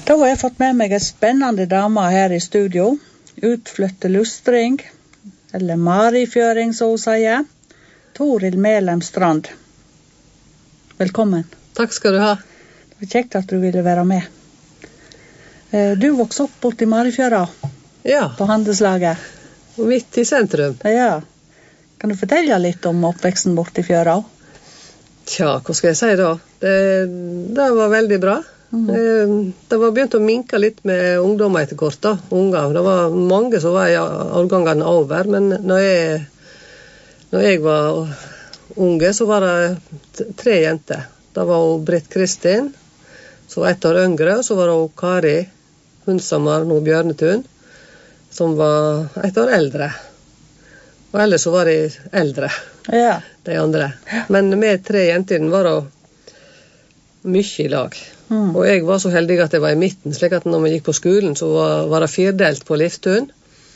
Da har jeg fått med meg en spennende dame her i studio. Utflytte lustring, eller marifjøring, så hun sier. Toril Melem Strand. Velkommen. Takk skal du ha. Det var kjekt at du ville være med. Du vokste opp borte i Marifjøra. Ja. På handelslaget. Midt i sentrum. Ja. Kan du fortelle litt om oppveksten borte i fjøra? Tja, hva skal jeg si da? Det var veldig bra. Det var begynt å minke litt med ungdommer etter kort da, unger. Det var mange som var i årgangene over, men når jeg var unge, så var det 3 jenter. Da var hun Britt Kristin, som var 1 år yngre, og så var det Kari Hundsamar, nå Bjørnetun, som var 1 år eldre. Og ellers så var de eldre, Ja. de andre. Men med 3 jenter var det mye i lag. Og jeg var så heldig at jeg var i midten, slik at når vi gikk på skolen, så var det 4-delt på Liftun.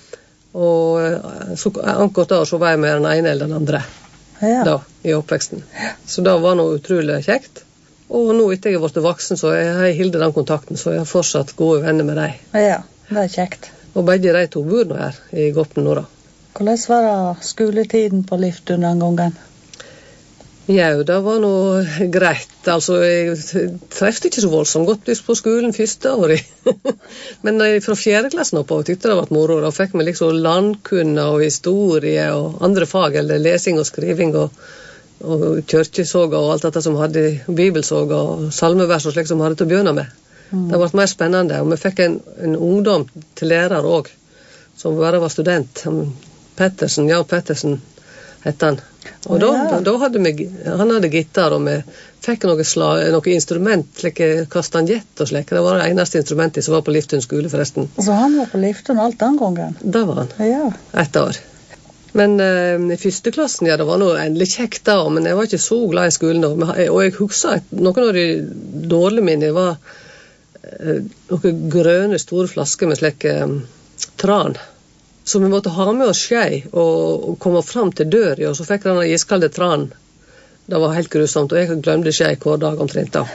Og så akkurat da så var jeg med den ene eller den andre Ja. da, i oppveksten. Så det var noe utrolig kjekt. Og nå etter jeg har vært voksen, så jeg har hildet den kontakten, så jeg har fortsatt gode venner med dem. Ja, det er kjekt. Og begge de 2 bor nå her i Goppen nå da. Hvordan var det skoletiden på Liftun den gangen? Ja, det var noe greit. Altså, jeg trefte ikke så voldsomt godt lyst på skolen første året. Men fra 4. klassen oppover tykte det var moro. Da fikk vi liksom landkunne og historie og andre fag, eller lesing og skriving og kirkesoga og alt dette som hadde bibelsoga og salmevers og slik som hadde til å begynne med. Det ble mer spennende, og vi fikk en ungdom til lærer også, som bare var student. Jan Pettersen hette han. Og da hadde han hadde gitar, og vi fikk noe instrument, slik kastanjett og slik. Det var det eneste instrumentet som var på Liftun skole, forresten. Så han var på Liftun alt den gangen? Det var han. Ja. 1 år. Men i 1. klassen, ja, det var noe endelig kjekt da, men jeg var ikke så glad i skolen da. Og jeg husker at noen av de dårlige mine var noen grønne store flasker med slik tran. Så vi måtte ha med oss skei og komme fram til døren, og så fikk han den iskalde tran. Det var helt grusomt, og jeg glemte skei hver dag omtrent da.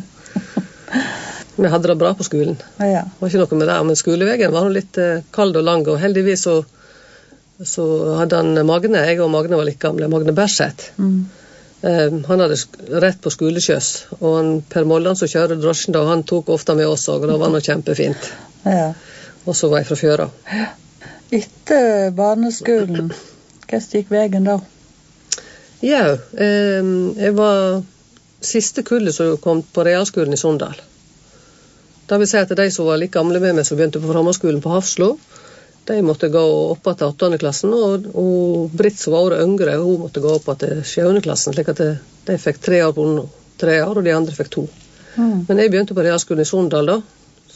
Vi hadde det bra på skolen. Ja. Det var ikke noe med det, men skolevegen var litt kald og lang, og heldigvis så hadde han Magne, jeg og Magne var like gamle, Magne Berseth. Han hadde rett på skolekjøs, og han Per Molland som kjører drosjen da, han tok ofte med oss, og det var noe kjempefint. Ja. Og så var jeg fra Fjøra. Etter barneskolen, hva gikk veien da? Ja, jeg var siste kullet som kom på realskolen i Sondal. Det vil si at de som var like gamle med meg som begynte på framhaldsskolen på Hafslo, de måtte gå opp til 8. klassen, og Britt som var året yngre, hun måtte gå opp til 7. klassen, slik at de fikk 3 år på 3 år, og de andre fikk 2. Men jeg begynte på realskolen i Sondal da,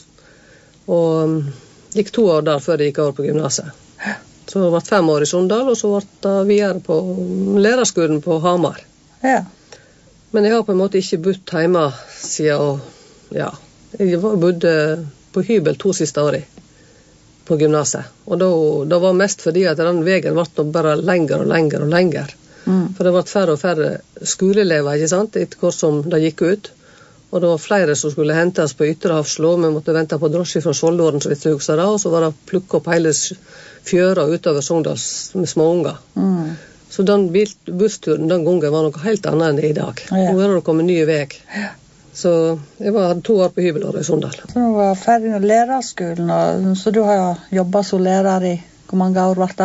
og gikk 2 år der før jeg gikk over på gymnaset. Så det ble 5 år i Sondal, og så ble det videre på lærerskolen på Hamar. Ja. Men jeg har på en måte ikke bodd hjemme siden, ja, jeg bodde på hybel 2 siste året på gymnaset. Og da var mest fordi at den veien ble bare lenger og lenger og lenger. For det ble færre og færre skoleelever, ikke sant, etter hvert som det gikk ut. Og det var flere som skulle hentes på Ytre Hafslo, vi måtte vente på drosje fra Soldåren, så vidt jeg husker det, og så var det plukket opp hele fjøra utover Sogndals med små unger. Så den bussturen den gangen var noe helt annet enn det i dag. Nå er det kommet nye vei. Så jeg hadde 2 år på hybelåret i Sondal. Så du var ferdig med lærerskolen, så du har jobbet som lærer i hvor mange år var det?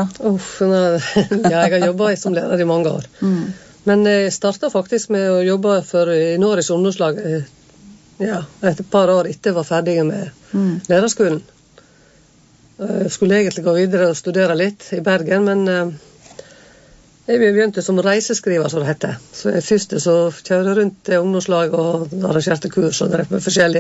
Ja, jeg har jobbet som lærer i mange år. Men jeg startet faktisk med å jobbe for i Norges ungdomslag, ja, et par år etter jeg var ferdig med lærerskolen. Jeg skulle egentlig gå videre og studere litt i Bergen, men jeg begynte som reiseskriver, som det heter. Så jeg første så kjørte rundt til ungdomslag og arrangerte kurs og drev med forskjellig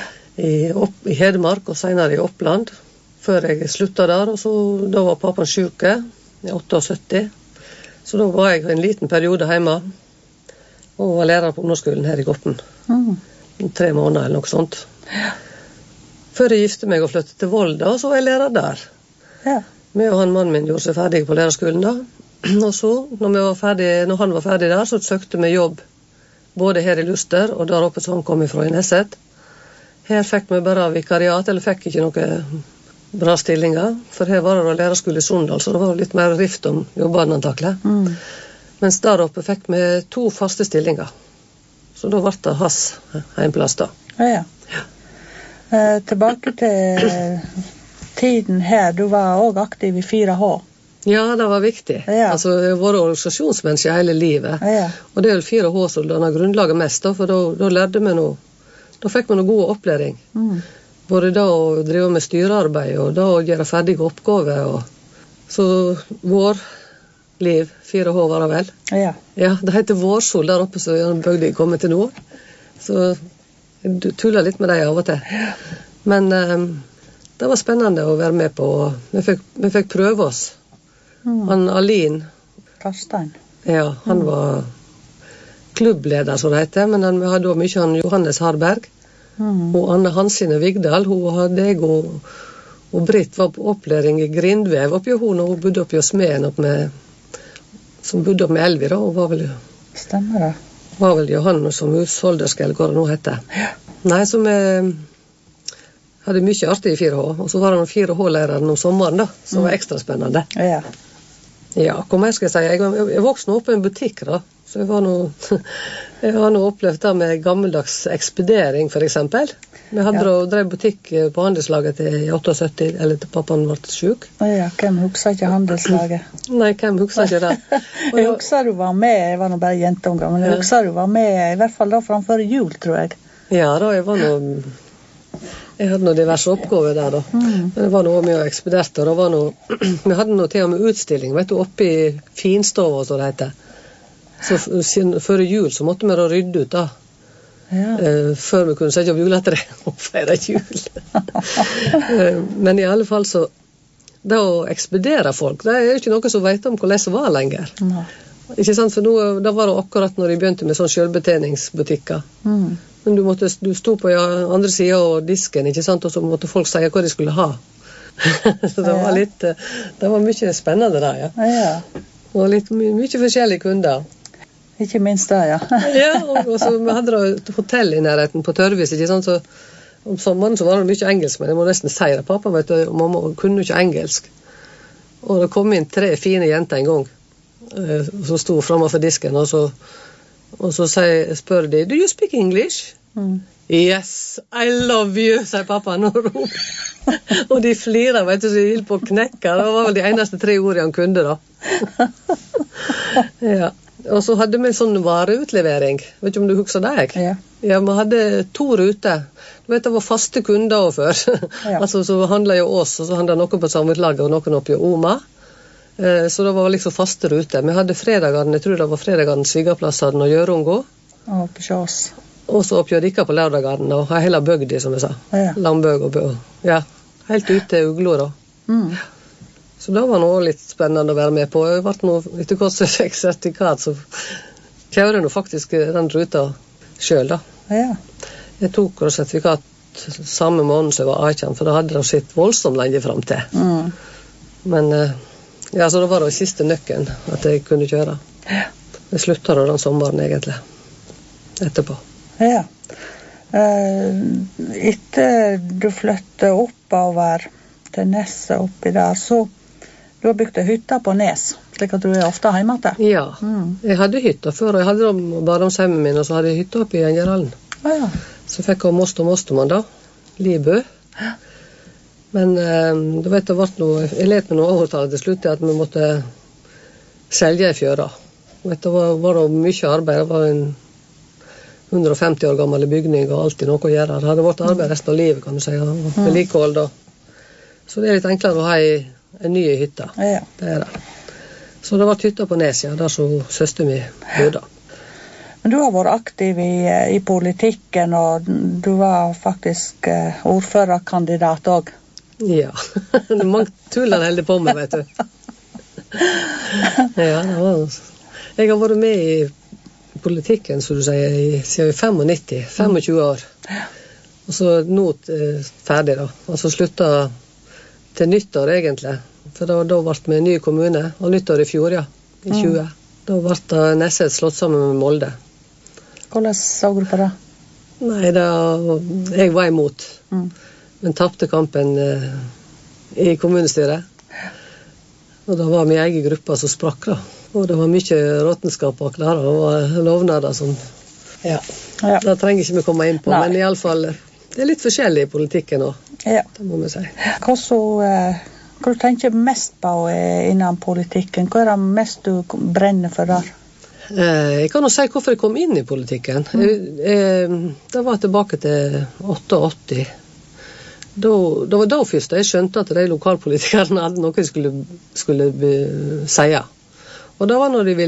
i Hedmark og senere i Oppland, før jeg sluttet der, og så da var pappaen syke i 78. Så da var jeg en liten periode hjemme og var lærer på ungdomsskolen her i Goppen. 3 måneder eller noe sånt. Før jeg gifte meg og flyttet til Volda, så var jeg lærer der. Ja. Med og mannen min gjorde seg ferdig på lærerskolen da. Og så, når han var ferdig der, så søkte vi jobb både her i Luster og der oppe som han kom ifra i Nesset. Her fikk vi bare vikariat, eller fikk ikke noe bra stillinger, for her var det lærerskole i Sundal, så det var litt mer rift om jobbene antakelig. Mens der oppe fikk vi 2 faste stillinger. Så da ble det hans hjemplass da. Ja. Tilbake til tiden her, du var også aktiv i 4H. Ja, det var viktig. Ja. Altså, jeg har vært organisasjonsmenneske hele livet. Ja. Og det er vel 4H som dannet grunnlaget mest, da, for da lærte vi noe. Da fikk vi noe god opplæring. Både da å drive med styrearbeid, og da å gjøre ferdige oppgaver. Så vår liv, 4H var det vel. Ja. Ja, det heter Vårsol der oppe, så jeg bøgde jeg komme til nå. Så jeg tullet litt med deg av og til. Men det var spennende å være med på. Vi fikk prøve oss. Han Alin Karstein. Ja, han var klubbleder, som det heter, men vi hadde også mye han Johannes Harberg. Og Anne Hansine Vigdal, hun hadde jeg og Britt var på opplæring i grindvev oppi hun, og hun bodde oppi hos Smeden som bodde opp med Elvira, og var vel Stemmer det. Var vel Johannes som husholderske, eller hva det nå heter. Ja. Nei, så vi hadde mye artig i 4H, og så var han 4H-læreren om sommeren da, som var ekstra spennende. Ja. Ja, hva mer skal jeg si? Jeg vokste nå opp i en butikk da, så jeg har nå opplevd det med gammeldags ekspedering, for eksempel. Vi hadde drevet butikk på handelslaget til 78, eller til pappaen ble syk. Ja, hvem husker ikke handelslaget? Nei, hvem husker ikke det? Jeg husker du var med, jeg var nå bare jentunga, men jeg husker du var med, i hvert fall da framfor jul, tror jeg. Ja da, jeg hadde noen diverse oppgaver der da. Men det var noe med å ekspederte, og vi hadde noe til og med utstilling, vet du, oppe i finstova, så det heter. Så før jul så måtte vi da rydde ut da. Ja. Før vi kunne sette opp juletre og feire jul. Men i alle fall så, da å ekspedere folk, det er jo ikke noe som vet om hvordan det var lenger. Nei. Ikke sant, for nå, da var det akkurat når de begynte med sånn selvbetjeningsbutikker. Men du sto på andre siden av disken, ikke sant, og så måtte folk si hva de skulle ha. Så det var litt, det var mye spennende der, ja. Ja. Og litt mye forskjellige kunder. Ikke minst det, ja. Ja, og så vi hadde et hotell i nærheten på Tørvis, ikke sant, så om sommeren så var det mye engelsk, men jeg må nesten si det, pappa vet du, og mamma kunne ikke engelsk. Og det kom inn 3 fine jenter en gang, som stod fremme for disken, og så spør de, do you speak English? Yes, I love you, sier pappa nå. Og de flirer, vet du, så de gikk på knekker. Det var vel de eneste 3 ordene han kunne da. Ja. Og så hadde vi sånn vareutlevering. Vet ikke om du husker deg? Ja. Ja, vi hadde 2 ruter. Du vet, det var faste kunder før. Ja. Altså, så handlet jo oss, og så handlet noen på samutlaget, og noen oppe i Oma. Så det var liksom faste ruter. Vi hadde fredagene, jeg tror det var fredagene Svigaplassen og Gjørungo. Og på Kjås. Og så opp Gjørika på lørdagene, og hele bøgdi, som jeg sa. Ja. Lambøg og bøg. Ja, helt ute til Uglo da. Så det var noe litt spennende å være med på. Jeg ble noe, etter hvert så jeg fikk sertifikat, så kjører jeg faktisk den ruta selv da. Ja. Jeg tok sertifikat samme måned som jeg var 18, for da hadde det sett voldsomt lenge frem til. Men ja, så det var det siste nøkken at jeg kunne kjøre. Jeg sluttet da den sommeren egentlig, etterpå. Ja. Etter du flyttet oppover til Neset oppi der, så du har bygd hytta på Nes, slik at du er ofte hjemme til. Ja, jeg hadde hytta før, og jeg hadde barndomshjemmet min, og så hadde jeg hytta oppe i Gjengerhallen. Ja. Så fikk jeg mostermann da, Libø. Men du vet, det var noe, jeg let med noe overtale til slutt, at vi måtte selge i fjøra. Vet, det var det mye arbeid, det var en 150 år gammel bygning, og alltid noe å gjøre. Det hadde vært arbeid resten av livet, kan du si, og vedlikehold da. Så det er litt enklere å ha en ny hytte. Ja. Det er det. Så det var hytta på Nes, ja, der så søster mi bodde. Men du har vært aktiv i politikken, og du var faktisk ordførerkandidat også. Ja, det er mange tuller jeg holder på med, vet du. Ja, det var... Jeg har vært med i politikken, som du sier, siden 25 år. Og så nå ferdig da. Og så sluttet til nyttår egentlig. For da ble vi en ny kommune, og nyttår i fjor, ja, i 20. Da ble Neset slått sammen med Molde. Hvordan så du på det? Nei, jeg var imot. Men tappte kampen i kommunestyret. Og da var min egen gruppe som sprakk da. Og det var mye råtenskap bak der, og lovnader som... Ja, det trenger ikke vi komme inn på, men i alle fall, det litt forskjellig i politikken også, det må vi si. Hva du tenker mest på innan politikken? Hva det mest du brenner for der? Jeg kan jo si hvorfor jeg kom inn i politikken. Det var tilbake til 88. Det var da først jeg skjønte at de lokalpolitikerne hadde noe de skulle si. Og det var når de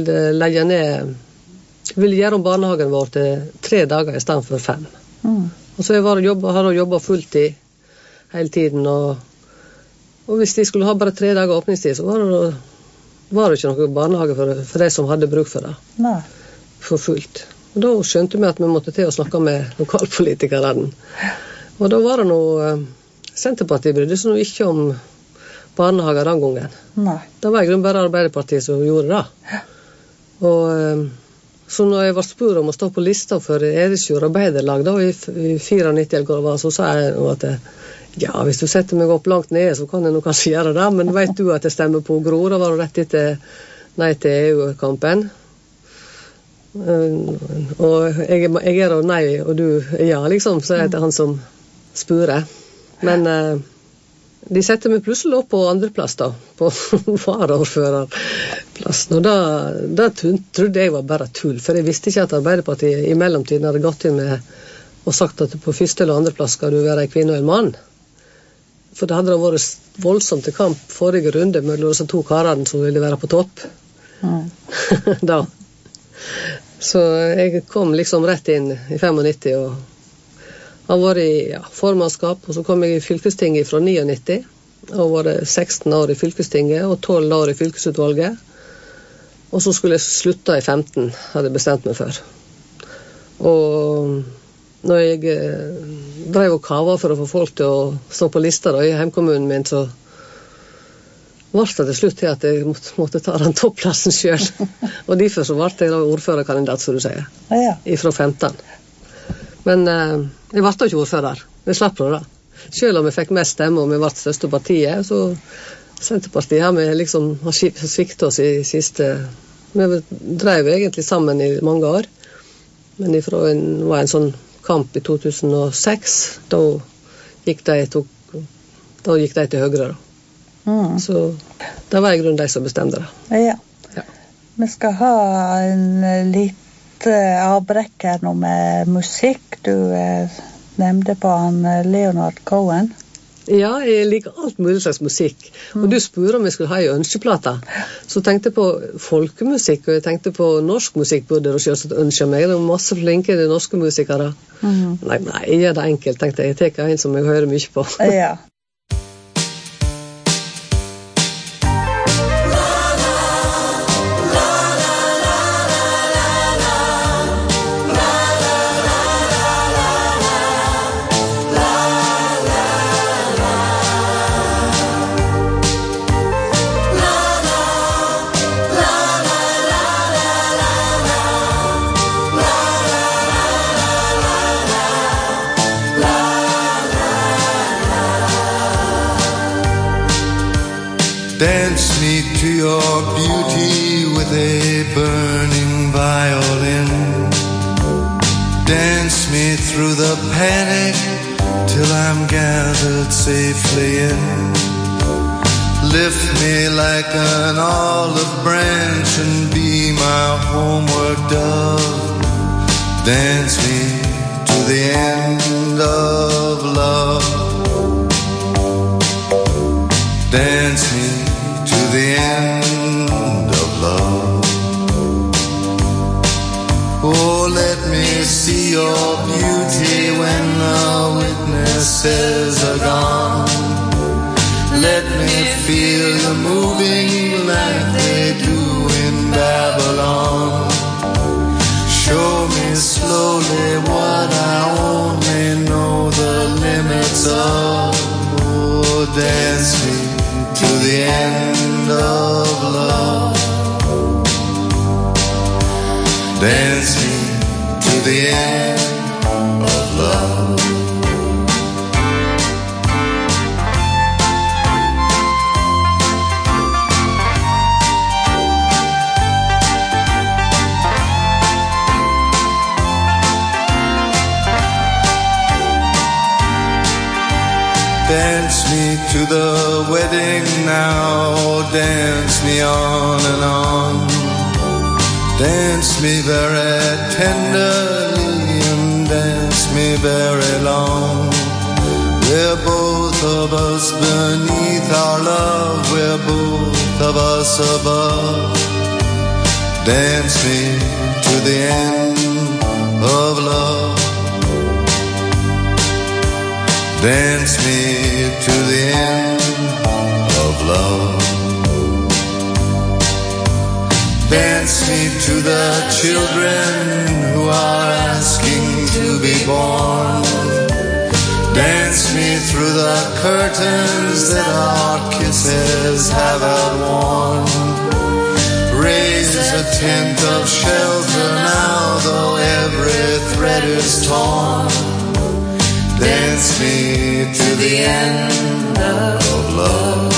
ville gjøre om barnehagen vår til 3 dager i stedet for 5. Og så jeg hadde jobbet fulltid hele tiden, og hvis de skulle ha bare 3 dager åpningstid, så var det ikke noe barnehage for de som hadde bruk for det. Nei. For fullt. Og da skjønte vi at vi måtte til å snakke med lokalpolitikerne. Og da var det noe Senterpartiet brydde seg ikke om barnehager den gangen. Nei. Det var i grunnen bare Arbeiderpartiet som gjorde det. Og så når jeg var spurt om å stå på lista for Eresfjord Arbeiderlag da i 94 eller hva det var, så sa jeg at hvis du setter meg opp langt nede, så kan jeg nok kanskje gjøre det, men vet du at jeg stemmer på Gro? Da var det rett etter nei til EU-kampen. Og jeg da nei, og du ja, liksom, så er det han som spurte. Men de setter meg plutselig opp på andreplass da, på varaordførerplassen, og da trodde jeg var bare tull, for jeg visste ikke at Arbeiderpartiet i mellomtiden hadde gått inn med og sagt at på første eller andreplass skal du være en kvinne og en mann. For det hadde vært voldsomt til kamp forrige runde mellom disse 2 karene som ville være på topp. Da. Så jeg kom liksom rett inn i 95 og har vært i formannskap, og så kom jeg i fylkestinget fra 99, og var 16 år i fylkestinget og 12 år i fylkesutvalget. Og så skulle jeg slutte i 15, hadde jeg bestemt meg for. Og når jeg drev og kava for å få folk til å stå på lista da, i hjemkommunen min, så var det til slutt til at jeg måtte ta den topplassen selv. Og derfor så ble jeg da ordførerkandidat, som du sier, fra 15. Men jeg ble ikke ordfører. Jeg slapp det da. Selv om jeg fikk mest stemme og vi ble største partiet, så Senterpartiet har vi liksom sviktet oss i siste... Vi drev egentlig sammen i mange år, men det var en sånn kamp i 2006, da gikk de til høyre da. Så det var i grunnen de som bestemte det. Ja. Vi skal ha en litt avbrekk her nå med musikk. Du nevnte på han Leonard Cohen. Ja, jeg liker alt mulig slags musikk. Og du spurte om jeg skulle ha en ønskeplata. Så tenkte jeg på folkemusikk, og jeg tenkte på norsk musikk burde du selvsagt ønske meg. Det er masse flinke norske musikere. Nei, jeg gjør det enkelt, tenkte jeg. Jeg tar en som jeg hører mye på. Ja. Dance me to your beauty with a burning violin. Dance me through the panic till I'm gathered safely in. Lift me like an olive branch and be my homeward dove. Dance me to the end of love. Dance me to the end of love. Oh, let me see your beauty when the witnesses are gone. Let me feel you moving like they do in Babylon. Show me slowly what I only know the limits of. Oh, dance me to the end of love. Dance me to the end of love. Dance me to the wedding now, dance me on and on. Dance me very tenderly and dance me very long. We're both of us beneath our love, we're both of us above. Dance me to the end of love. Dance me to the end of love. Dance me to the children who are asking to be born. Dance me through the curtains that our kisses have outworn. Raise a tent of shelter now, though every thread is torn. Dance me to the end of love.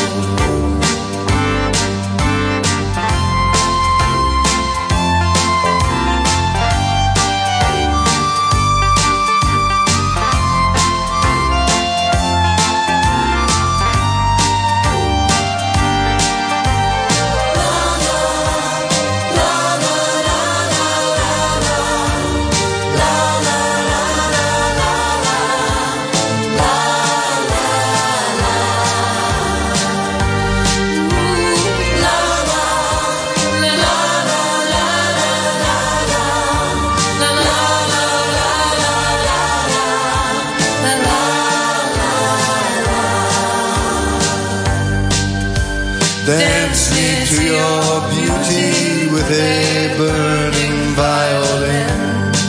Dance me to your beauty with a burning violin.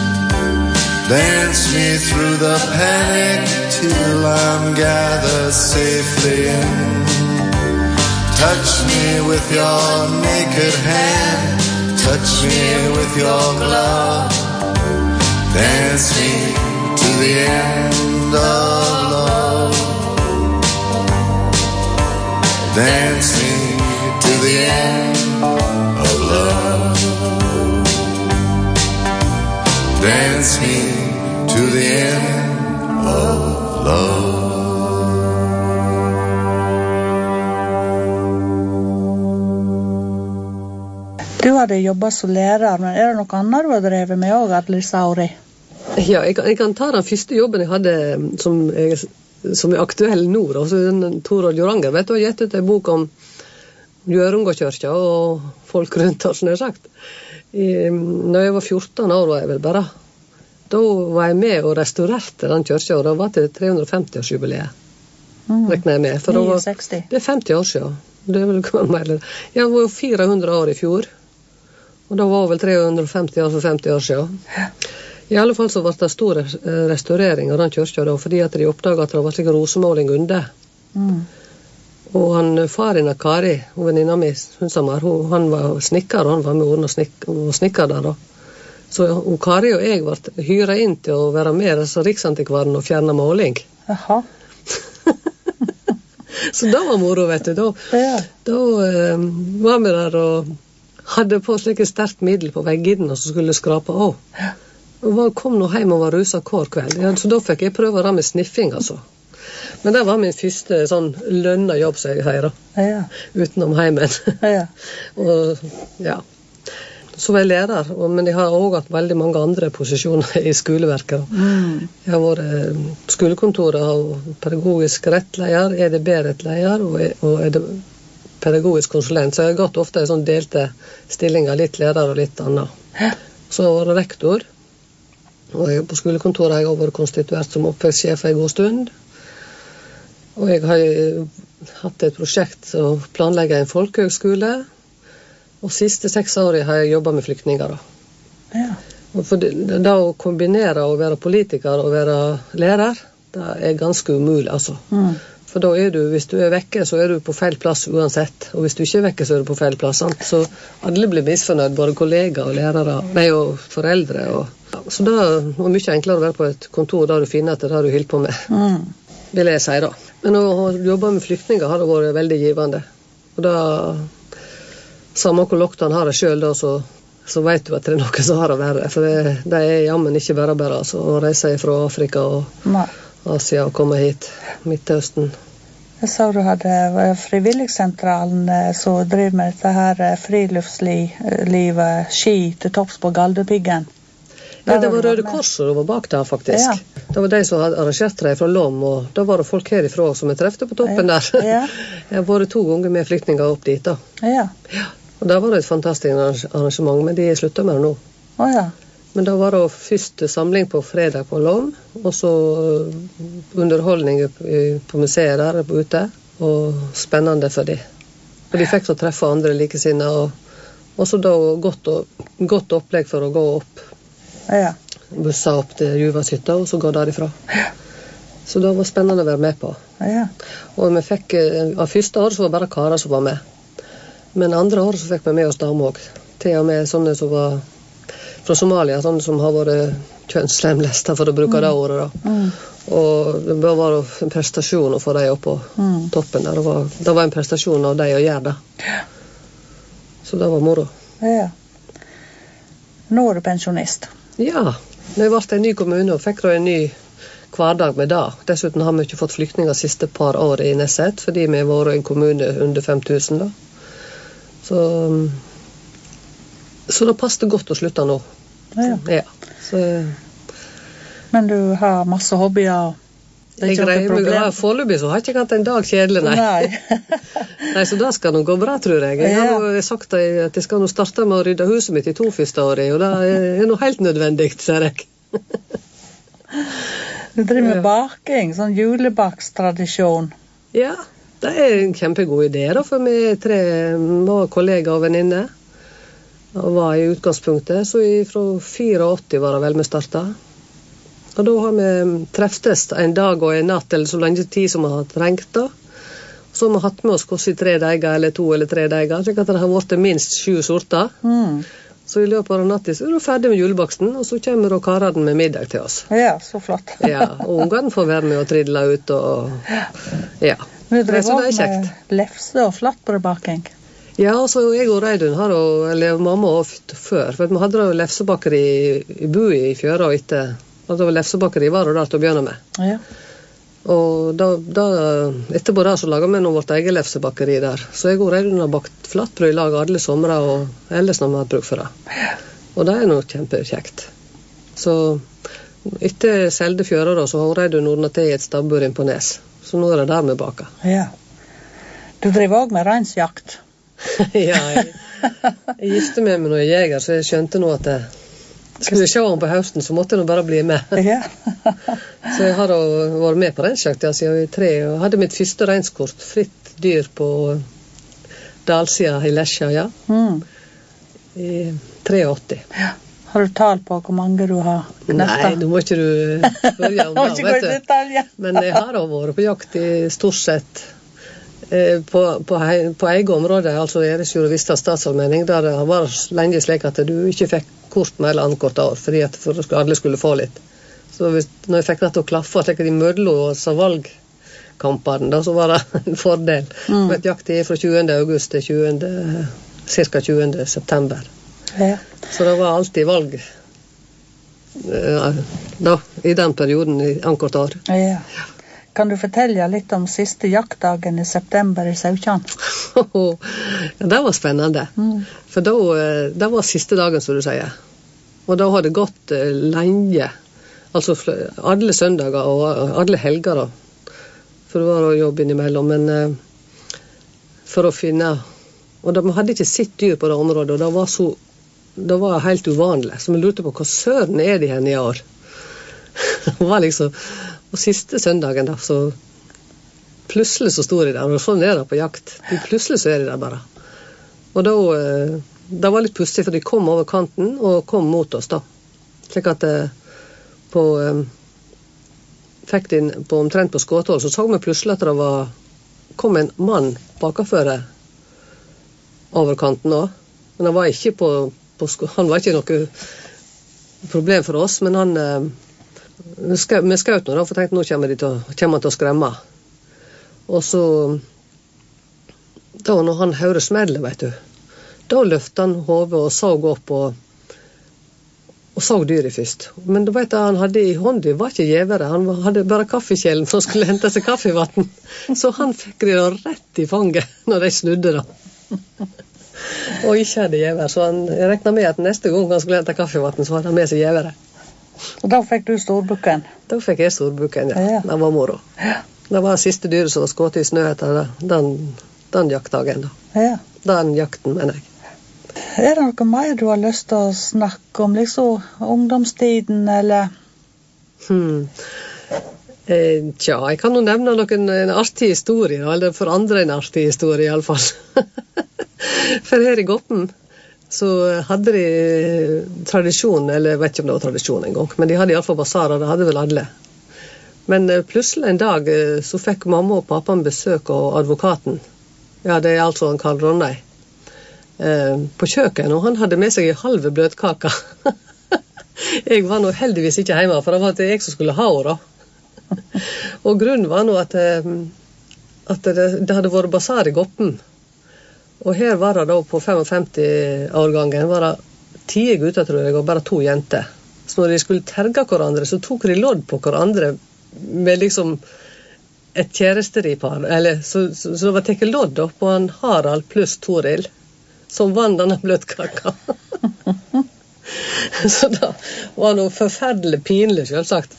Dance me through the panic till I'm gathered safely in. Touch me with your naked hand, touch me with your glove. Dance me to the end of love. Dance me to the end of love. Dance me to the end of love. Du hadde jobbet som lærer, men det noe annet du har drevet med også, Atle Sauri? Ja, jeg kan ta den første jobben jeg hadde som aktuell nå, altså Torvald Joranger, vet du, har gitt ut en bok om Gjørungakirka og folk rundt her, som jeg har sagt. Når jeg var 14 år, var jeg vel bare. Da var jeg med og restaurerte den kirka, og det var til 350-årsjubileet. Rekner jeg med. For 69. Det er 50 år siden. Det er vel mer. Jeg var jo 400 år i fjor, og da var vel 350 år for 50 år siden. I alle fall så var det stor restaurering av den kirka da, fordi at de oppdaget at det var slik rosemåling under. Og faren av Kari, venninna mi, han var snikker, og han var med og snikker der da. Så Kari og jeg ble hyret inn til å være med Riksantikvaren og fjerne måling. Jaha. Så det var moro, vet du. Da var vi der og hadde på slike sterkt middel på veggiden, og så skulle skrape av. Og kom nå hjem og var ruset hver kveld. Ja, så da fikk jeg prøve det med sniffing, altså. Men det var min første sånn lønna jobb, som jeg sier da. Ja. Utenom heimen. Ja. Og ja, så var jeg lærer, men jeg har også hatt veldig mange andre posisjoner i skoleverket. Jeg har vært skolekontoret og pedagogisk rettleder, EDB-rettleder og pedagogisk konsulent, så jeg har gått ofte i sånn delte stillinger, litt leder og litt annet. Så jeg var rektor, og på skolekontoret har jeg også vært konstituert som oppvekstsjef en god stund. Og jeg har hatt et prosjekt å planlegge en folkehøgskole, og siste 6 år har jeg jobbet med flyktninger. Ja. Og for da å kombinere å være politiker og være lærer, det er ganske umulig, altså. For da hvis du er vekke, så er du på feil plass uansett. Og hvis du ikke er vekke, så er du på feil plass. Sant? Så alle blir misfornøyd, både kollegaer og lærere, og foreldre. Så det var mye enklere å være på et kontor der du finner at det er det du holder på med. Vil jeg si da. Men å jobbe med flyktninger har det vært veldig givende. Og da, samme hvor lagt han har det selv, da, så vet du at det er noe som har det verre. For det er jammen ikke bare altså, å reise fra Afrika Asia og komme hit, Midtøsten. Jeg så du hadde frivilligsentralen som driver med dette her friluftslivet, ski til topps på Galdhøpiggen. Ja, det var Røde Kors som var bak der, faktisk. Ja. Det var de som hadde arrangert det fra Lom, og da var det folk herifra som jeg trefte på toppen der. Ja. Jeg har vært 2 ganger med flyktninger opp dit da. Ja. Og der var det et fantastisk arrangement, men de sluttet med det nå. Ja. Men da var det først samling på fredag på Lom, og så underholdning på museet der ute, og spennende for de. Og de fikk så treffe andre likesinnede, og så da godt opplegg for å gå opp. Ja. Bussa opp til Juvashytta, og så gå derifra. Ja. Så det var spennende å være med på. Ja. Og vi fikk, av første år så var det bare karer som var med. Men andre år så fikk vi med oss damer også. Til og med sånne som var fra Somalia, sånne som har vært kjønnslemlester, for å bruke det året da. Og det var en prestasjon å få dem opp på toppen der. Det var en prestasjon av dem å gjøre det. Så det var moro. Ja. Nå er du pensjonist. Ja, vi ble en ny kommune og fikk da en ny hverdag med det. Dessuten har vi ikke fått flyktninger siste par år i Nesset, fordi vi har vært en kommune under 5000 da. Så det passet godt å slutte nå. Ja. Men du har masse hobbyer? Jeg greier foreløpig så har jeg ikke hatt en dag kjedelig, nei. Nei, så det skal nå gå bra, tror jeg. Jeg har jo sagt at jeg skal nå starte med å rydde huset mitt i 2 første året, og det er nå helt nødvendig, ser jeg. Du driver med baking, sånn julebakstradisjon. Ja, det er en kjempegod idé da, for vi 3 var kollegaer og venninner, og var i utgangspunktet, så fra 84 var det vel vi startet. Og da har vi treftes en dag og en natt, eller så lenge tid som vi har trengt da. Så har vi hatt med oss hvordan 3 dager, eller 2 eller 3 dager, slik at det har vært minst 7 sorter. Så i løpet av natten så er vi ferdig med julebaksten, og så kommer da karene med middag til oss. Ja, så flott. Ja, og ungene får være med og tridle ut, og ja. Men du drev også med lefse og flatbrødbaking? Ja, så jeg og Reidun har jo, eller mamma før, for vi hadde jo lefsebakeri i Bui i fjøra og etter. Og det var lefsebakeri var det der til å begynne med. Ja. Og etterpå der så laget vi nå vårt eget lefsebakeri der. Så jeg og Reidun har bakt flatbrød i lag alle somre og ellers når vi har bruk for det. Og det er noe kjempekjekt. Så etter selde fjøra da, så har Reidun ordnet til et stabbur inn på Nes. Så nå er det der vi baker. Ja. Du driver også med reinsjakt. Ja, jeg gifte meg med noen jeger, så jeg skjønte nå at skulle jeg se ham på høsten, så måtte jeg nå bare bli med. Ja. Så jeg har vært med på reinsjakt siden jeg var 3, og hadde mitt første reinskort, fritt dyr på dalsida i Lesja, ja. I 83. Ja. Har du tall på hvor mange du har knøttet? Nei, nå må ikke du spørre om det, vet du. Men jeg har også vært på jakt i stort sett på eget område, altså Eresfjord og Vista statsallmenning, der det var lenge slik at du ikke fikk kort med eller annet kort år, fordi at alle skulle få litt. Så når jeg fikk det til å klaffe, slik at de mødlo og så valgkampene, da, så var det en fordel. Men jakt er fra 20. august til cirka 20. september. Ja. Så det var alltid valg da, i den perioden i ankort år. Ja. Kan du fortelle litt om siste jaktdagen i september i Saukjan? Ja, det var spennende. For det var siste dagen, som du sier. Og da hadde det gått lenge. Altså alle søndager og alle helger da. For det var jobb innimellom. Men for å finne... Og de hadde ikke sitt dyr på det området, og det var helt uvanlig. Så vi lurte på hva søren er de henne i år. Det var liksom... Og siste søndagen da, så plutselig så stod de der, og sånn er det på jakt. Plutselig så er de der bare. Og da, det var litt pussig, for de kom over kanten og kom mot oss da. Slik at fikk de omtrent på skåthold, så vi plutselig at det kom en mann bakenfor over kanten også. Men han var ikke han var ikke noe problem for oss, men han... Vi skjøt nå da, for tenkte nå kommer han til å skremme. Og så da når han hører smellet, vet du, da løftet han hodet og så opp og og så dyret først. Men du vet, han hadde i hånden, var ikke gjevere, han hadde bare kaffekjelen som skulle hente seg kaffevatten. Så han fikk det rett i fanget når de snudde da. Og ikke hadde gjever, så jeg regnet med at neste gang han skulle hente kaffevatten, så hadde han med seg gjevere. Og da fikk du storbukken? Da fikk jeg storbukken, ja. Det var moro. Det var siste dyret som var skutt i snø etter den jaktdagen da. Ja. Den jakten, mener jeg. Det noe mer du har lyst til å snakke om, liksom ungdomstiden, eller? Tja, jeg kan jo nevne en artig historie, eller for andre en artig historie i alle fall. For her i Goppen, så hadde de tradisjon, eller jeg vet ikke om det var tradisjon en gang, men de hadde i alle fall basarer, det hadde vel alle. Men plutselig en dag så fikk mamma og pappaen besøk av advokaten. Ja, det altså han Karl Ronnei. På kjøkken, og han hadde med seg en halve bløtkaka. Jeg var nå heldigvis ikke hjemme, for det var jeg som skulle ha henne. Og grunnen var nå at det hadde vært basar i Goppen. Og her var det da på 55-årgangen, var det 10 gutter, tror jeg, og bare 2 jenter. Så når de skulle terge hverandre, så tok de lodd på hverandre med liksom et kjæresteripar. Eller, så det var tekket lodd da, på en Harald pluss Toril, som vann denne bløtkaka. Så da var det noe forferdelig pinlig, selvsagt.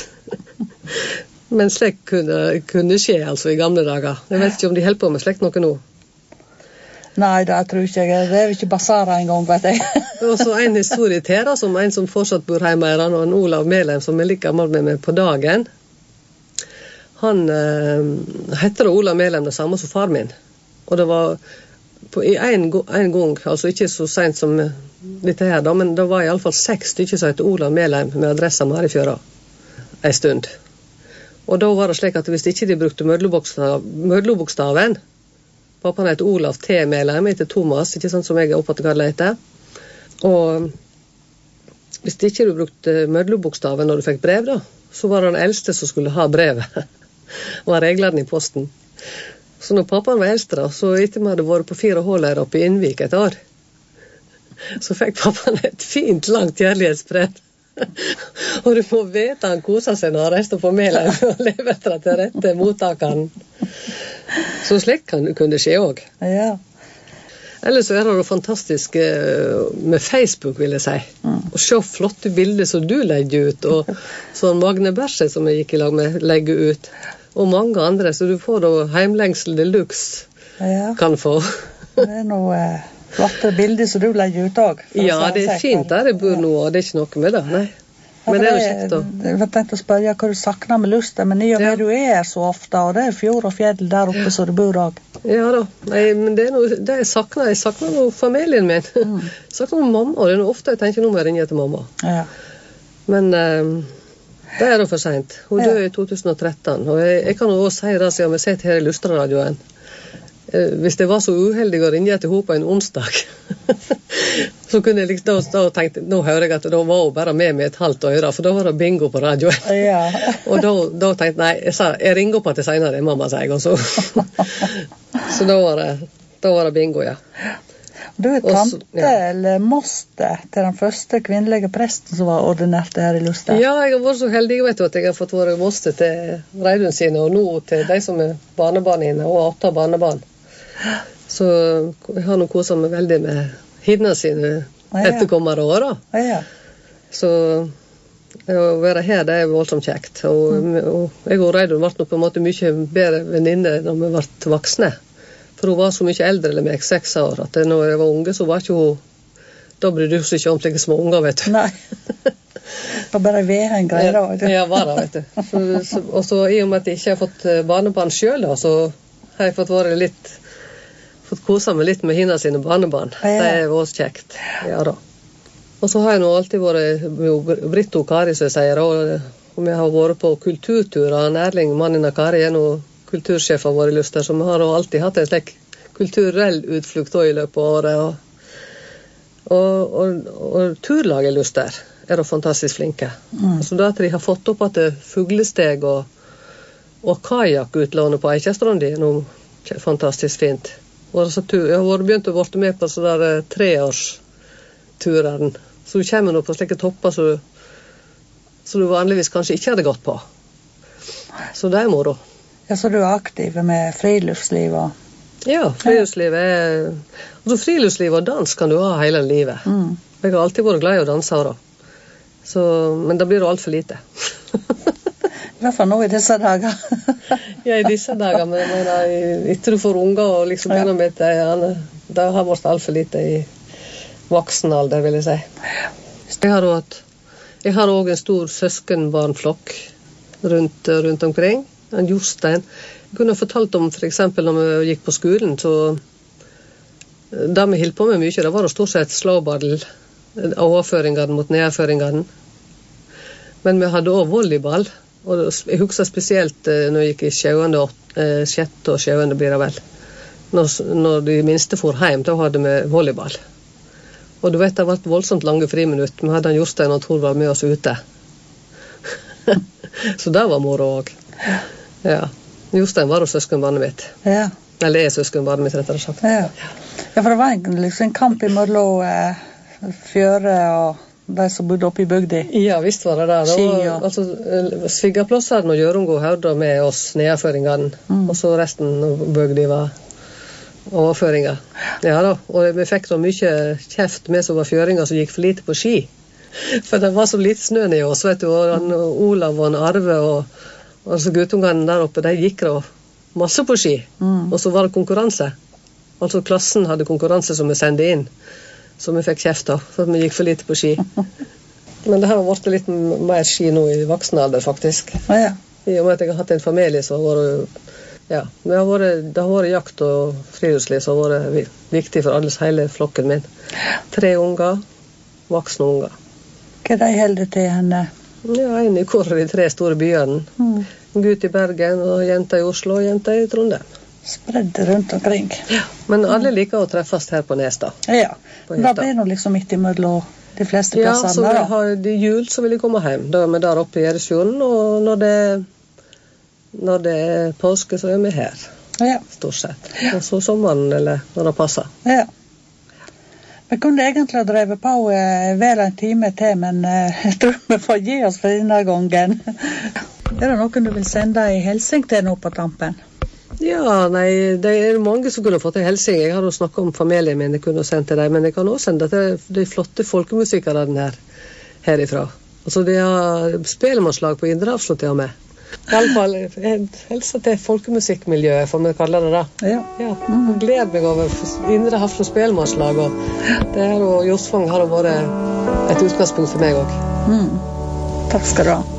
Men slik kunne skje altså i gamle dager. Jeg vet ikke om de holder på med slikt noe nå. Nei, det tror ikke jeg. Det ikke basara en gang, vet jeg. Og så en historie til, da, som en som fortsatt bor hjemme her, og en Olav Melheim, som like gammel med meg på dagen. Han heter Olav Melheim, det samme som far min. Og det var i en gang, altså ikke så sent som dette her da, men det var i alle fall 6 stykker som heter Olav Melheim med adressa Marifjøra en stund. Og da var det slik at hvis ikke de brukte mødlobokstaven, pappaen heter Olav T. Melheim, heter Thomas, ikke sant som jeg oppfattet hva det heter. Og hvis ikke du brukte mødlobokstaven når du fikk brev da, så var det den eldste som skulle ha brevet. Var reglene i posten. Så når pappaen var eldste da, så etter vi hadde vært på 4 håler oppe i Innvik et år, så fikk pappaen et fint, langt kjærlighetsbrev. Og du må vite han koset seg når han reiste på Melheim og leverte til rette mottakeren. Så slik kunne det skje også. Ja. Ellers så er det fantastisk med Facebook, vil jeg si. Og se flotte bilder som du legger ut, og sånn Magne Berse som jeg gikk i lag med legger ut. Og mange andre, så du får da heimlengsel deluxe, kan få. Det noe flotte bilder som du legger ut også. Ja, det fint der jeg bor nå, og det ikke noe med det, nei. Men det jo kjekt da. Jeg var tenkt å spørre hva du sakner med lyst, men i og med du så ofte, og det fjord og fjell der oppe så du bor også. Ja da, nei, men det noe det jeg sakner noe familien min. Jeg sakner noe mamma, og det noe ofte jeg tenker nå må jeg ringe til mamma. Ja. Men det da for sent. Hun døde i 2013, og jeg kan jo også si det siden vi sitter her i Lustraradioen. Hvis det var så uheldig å ringe til henne på en onsdag, så kunne jeg liksom da tenkt, nå hører jeg at da var hun bare med et halvt øre, for da var det bingo på radioen. Ja. Og da tenkte nei, jeg ringer opp til senere, mamma sier jeg også. Så da var det bingo, ja. Du tante eller moster til den første kvinnelige presten som var ordinert her i Luster. Ja, jeg har vært så heldig, vet du, at jeg har fått være moster til Reidun sine, og nå til de som barnebarnene, og 8 barnebarn. Så jeg har nå koset meg veldig med henne sine etterkommere år da. Ja. Så å være her, det voldsomt kjekt. Og jeg og Reidun ble på en måte mye bedre venninne når vi ble voksne. For hun var så mye eldre eller meg, 6 år, at når jeg var unge, så var ikke hun, da brydde hun seg ikke om slike små unger, vet du. Nei, det var bare en greie da. Ja, var det, vet du. Og så i og med at jeg ikke har fått barnebarn selv, da, så har jeg fått koset meg litt med henne sine barnebarn. Ja. Det var også kjekt, ja da. Og så har jeg nå alltid vært med Britt og Kari, som jeg sier, og vi har vært på kulturturer. Erling, mannen av Kari, er nå kultursjef av våre Luster, som har alltid hatt en slik kulturell utflukt i løpet av året. Og turlaget Luster er da fantastisk flinke. Så da at de har fått opp at det fuglesteg og kajakutlånet på Eikjæstrand er noe fantastisk fint. Og så jeg har begynt å være med på så der 3-årsturen Så du kommer nå på slike topper så du vanligvis kanskje ikke hadde gått på. Så det moro. Ja, så du aktiv med friluftsliv og... Ja, friluftsliv altså friluftsliv og dans kan du ha hele livet. Jeg har alltid vært glad i å danse da. Men det blir jo alt for lite. I hvert fall nå i disse dager. Ja, i disse dager, men jeg mener, etter du får unger og liksom begynner med det har vært alt for lite i voksen alder, vil jeg si. Jeg har også en stor søskenbarnflokk rundt omkring. En Jostein. Jeg kunne fortalt om, for eksempel, når vi gikk på skolen, så det vi holdt på med mye, det var stort sett slåball, overføringene mot nedføringene. Men vi hadde også volleyball, og jeg husker spesielt når jeg gikk i 6. og 7. blir det vel. Når de minste for hjem, da hadde vi volleyball. Og du vet, det var voldsomt lange friminutt. Vi hadde Jostein og Torvald med oss ute. Så det var moro også. Ja. Jostein var jo søskenbarnet mitt. Ja. Eller søskenbarnet mitt, rettere sagt. Ja, for det var liksom en kamp i mellom Fjøre og de som bodde oppe i bygda. Ja, visst var det der. Altså, Svigerplasseren og Gjørungo hørte med oss nedføringene, og så resten av bygda var overføringer. Ja da, og vi fikk da mye kjeft med som var fjøringer som gikk for lite på ski. For det var så lite snø ned i oss, vet du, og Olav og Arve og så guttungene der oppe, de gikk da masse på ski, og så var det konkurranse. Altså klassen hadde konkurranse som vi sendte inn, så vi fikk kjeft da, for at vi gikk for lite på ski. Men det har vært litt mer ski nå i voksen alder, faktisk. Ja. I og med at jeg har hatt en familie, så har det det har vært jakt og friluftsliv, så har vært viktig for alles hele flokken min. 3 unger, voksne unger. Hva de holder til henne? Ja, en i hver av de 3 store byene. En gutt i Bergen, og jenta i Oslo, og jenta i Trondheim. Spredd rundt omkring. Ja, men alle liker å treffes her på Nes da. Ja, da blir det liksom midt imellom de fleste plassene. Ja, så vi har de jul, så vil jeg komme hjem. Da er vi der oppe i Gjeresfjorden, og når det er påske, så er vi her. Ja. Stort sett. Og så sommeren, eller når det passer. Ja. Vi kunne egentlig ha drevet på vel en time til, men jeg tror vi får gi oss for denne gangen. Er det noen du vil sende i hilsing til nå på tampen? Ja, nei, det er mange som kunne fått en hilsing. Jeg har jo snakket om familien min, jeg kunne sendt til dem, men jeg kan også sende til de flotte folkemusikerne herifra. Altså, de har spellemannslag på Indre Hafslund til og med. I alle fall, helsa til folkemusikkmiljøet, for vi kaller det da. Ja. Gleder meg over Indre Hafslund spellemannslag, og det her og Josfang har vært et utgangspunkt for meg også. Takk skal du ha.